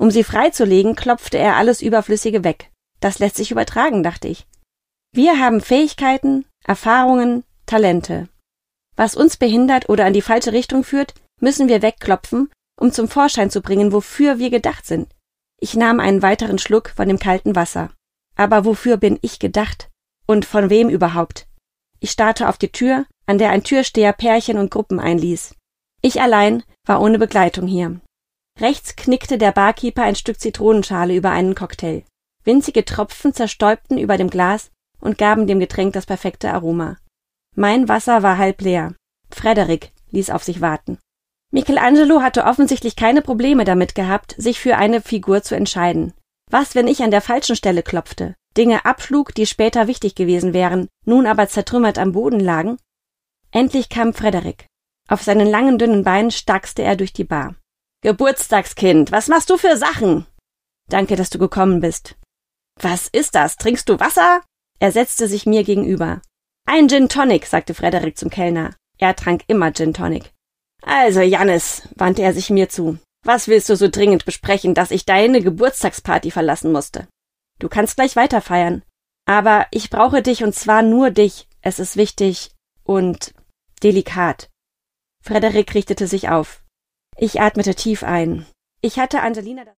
Um sie freizulegen, klopfte er alles Überflüssige weg. Das lässt sich übertragen, dachte ich. Wir haben Fähigkeiten, Erfahrungen, Talente. Was uns behindert oder in die falsche Richtung führt, müssen wir wegklopfen, um zum Vorschein zu bringen, wofür wir gedacht sind. Ich nahm einen weiteren Schluck von dem kalten Wasser. Aber wofür bin ich gedacht? Und von wem überhaupt? Ich starrte auf die Tür, an der ein Türsteher Pärchen und Gruppen einließ. Ich allein war ohne Begleitung hier. Rechts knickte der Barkeeper ein Stück Zitronenschale über einen Cocktail. Winzige Tropfen zerstäubten über dem Glas und gaben dem Getränk das perfekte Aroma. Mein Wasser war halb leer. Frederik ließ auf sich warten. Michelangelo hatte offensichtlich keine Probleme damit gehabt, sich für eine Figur zu entscheiden. Was, wenn ich an der falschen Stelle klopfte, Dinge abschlug, die später wichtig gewesen wären, nun aber zertrümmert am Boden lagen? Endlich kam Frederik. Auf seinen langen, dünnen Beinen stackste er durch die Bar. »Geburtstagskind, was machst du für Sachen?« »Danke, dass du gekommen bist.« »Was ist das? Trinkst du Wasser?« Er setzte sich mir gegenüber. »Ein Gin Tonic«, sagte Frederik zum Kellner. Er trank immer Gin Tonic. »Also, Jannis«, wandte er sich mir zu, »was willst du so dringend besprechen, dass ich deine Geburtstagsparty verlassen musste? Du kannst gleich weiter feiern. Aber ich brauche dich, und zwar nur dich. Es ist wichtig und delikat.« Frederik richtete sich auf. Ich atmete tief ein. Ich hatte Angelina